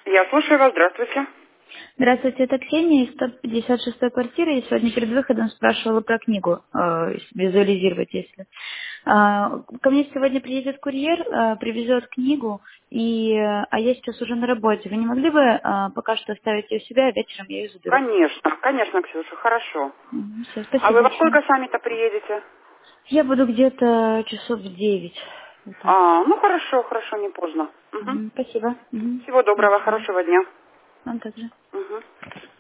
Я слушаю вас, здравствуйте. Здравствуйте, это Ксения из 156-й квартиры. Я сегодня перед выходом спрашивала про книгу, визуализировать, если. Ко мне сегодня приедет курьер, привезет книгу, а я сейчас уже на работе. Вы не могли бы пока что оставить ее у себя, а вечером я ее заберу? Конечно, Ксюша, хорошо. Все, А спасибо вы во большое. сколько сами-то приедете? Я буду где-то часов в 9. Вот так. Ну хорошо, не поздно. Угу. Спасибо. Всего До доброго, свидания. хорошего дня. Вам также. Угу.